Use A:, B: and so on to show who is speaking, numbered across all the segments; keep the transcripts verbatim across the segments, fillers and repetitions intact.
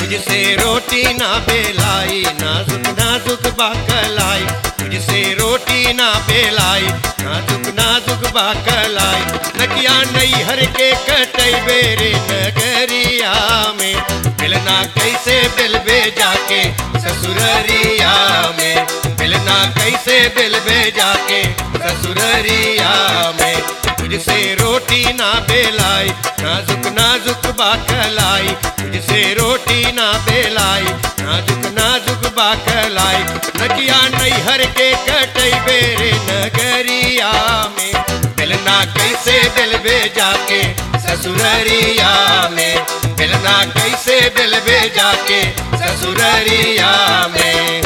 A: तुझसे रोटी ना बेलाई, नाजुक नाजुक बाकलाई। तुझसे रोटी ना बेलाई, नाजुक नाजुक बाकलाई। नकिया नई हर के कटई बेरे नगरिया में, मिलना कैसे बिलबे जाके ससुररिया में। मिलना कैसे बिलबे जाके ससुररिया में। तुझसे रोटी ना बेलाई, नाजुक नाजुक बाकलाई। तुझसे रोटी ना बेलाई, नाजुक नाजुक बाकलाई। नकिया नई हर के कटई बेरे नगरिया में, मिलना कैसे बिलबे जाके ससुररिया में। मिलना कैसे बिलबे जाके ससुररिया में।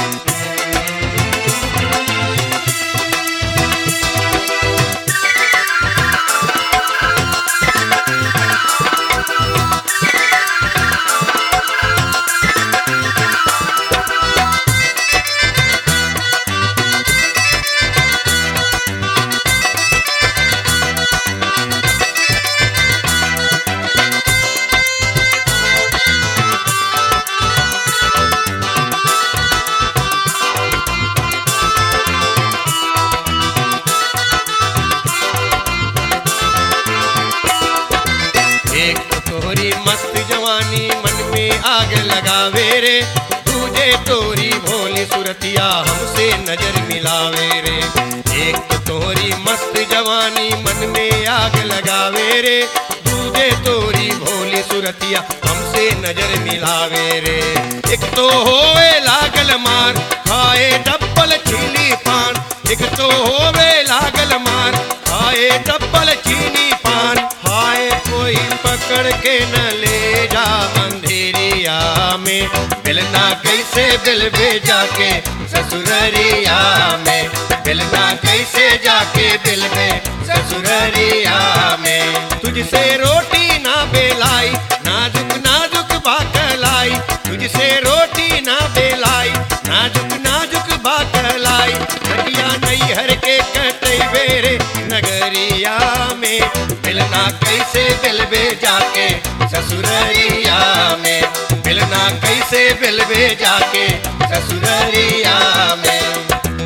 A: एक तो तोरी मस्त जवानी मन में आग लगावे रे, तुझे तोरी भोली सुरतिया हमसे नजर मिलावे रे। एक तो तोरी मस्त जवानी मन में आग लगावे रे, तुझे तोरी भोली सुरतिया हमसे नजर मिलावे रे। एक तो होवे लागल मार, खाए डब्बल चीनी पान। एक तो होवे लागल मार, खाए डब्बल चीनी पान। हाय कोई पकड़ के न ले जा अंधेरिया में, मिलना कैसे बिलबे जाके ससुररिया में। मिलना कैसे जाके बिलबे ससुररिया में। तुझसे रोटी ना बेलाई, नाजुक नाजुक बाकलाई। तुझसे रोटी ना बेलाई, नाजुक नाजुक बाकलाई। नदिया नई हर के कटई बेरे नगरिया में, मिलना कैसे बिलबे जाके ससुररिया में। मिलना कैसे बिलबे जाके ससुररिया में।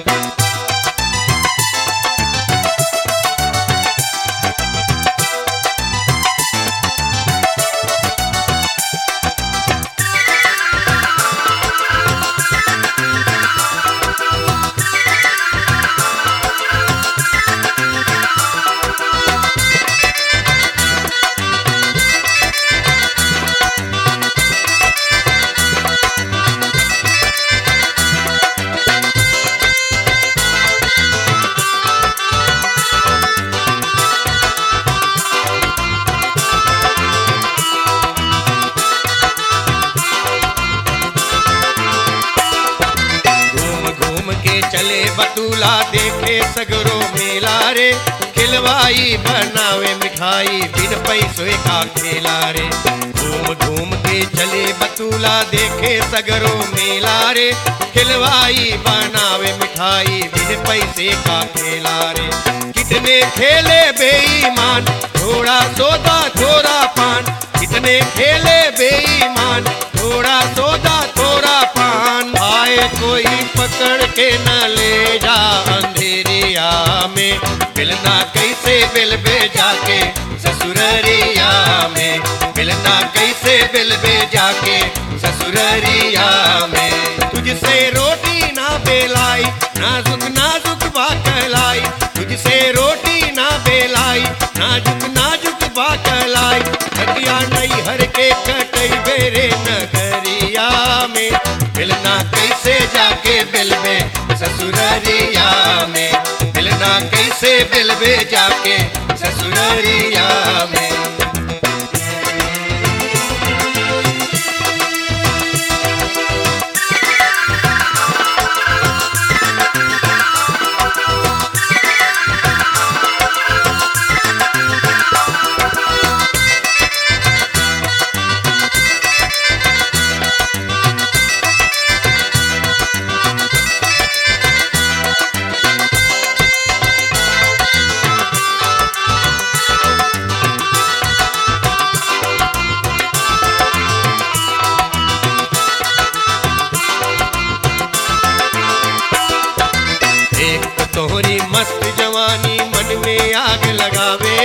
A: चले बतूला देखे सगरो मेला रे, खिलवाई बनावे मिठाई बिन पैसों का खेला रे। घूम घूम के चले बतूला देखे सगरो मेला रे, खिलवाई बनावे मिठाई बिन पैसे का खेला रे। कितने खेले बेईमान, थोड़ा सौदा थोड़ा पान। कितने खेले बेईमान, थोड़ा सौदा थोड़ा पान। आए कोई पकड़ के न ले जा अंधेरिया में, मिलना कैसे बिलबे जाके ससुररिया में। मिलना कैसे बिलबे जाके ससुररिया में। तुझसे रोटी ना बेलाई, नाजुक नाजुक बाकलाई। तुझसे रोटी ना बेलाई, नाजुक नाजुक बाकलाई। नदिया नई हर के कटई बेरे नगरिया में, मिलना कैसे जाके बिलबे ससुररिया में। मिलना कैसे बिलबे जाके ससुररिया में।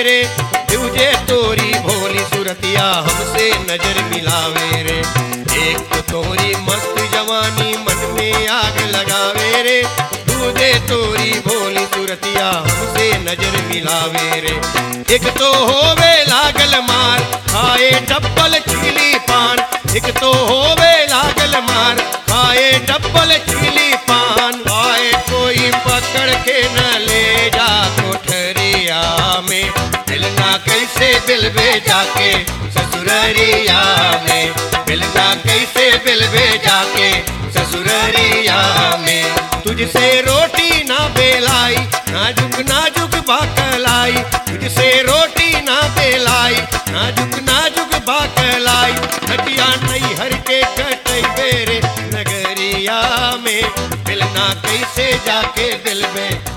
A: रे, तुझे तोरी भोली सुरतिया हमसे नजर मिलावे रे। एक तो तोरी मस्त जवानी मन में आग लगावे रे, तुझे तोरी भोली सुरतिया हमसे नजर मिलावे रे। एक तो होवे लागल मार खाए डब्बल चीली पान, एक तो होवे लागल मार खाए डब्बल चीली पान। आए कोई पकड़ के न ले जा कोठरिया में, मिलना कैसे बिलबे जाके ससुररिया में, मिलना कैसे बिलबे जाके ससुररिया में। तुझसे रोटी ना बेलाई नाजुक नाजुक बाकलाई, तुझसे रोटी ना बेलाई नाजुक नाजुक बाकलाई। हटिया नहीं हर के कटई बेरे नगरिया में, मिलना कैसे जाके दिल में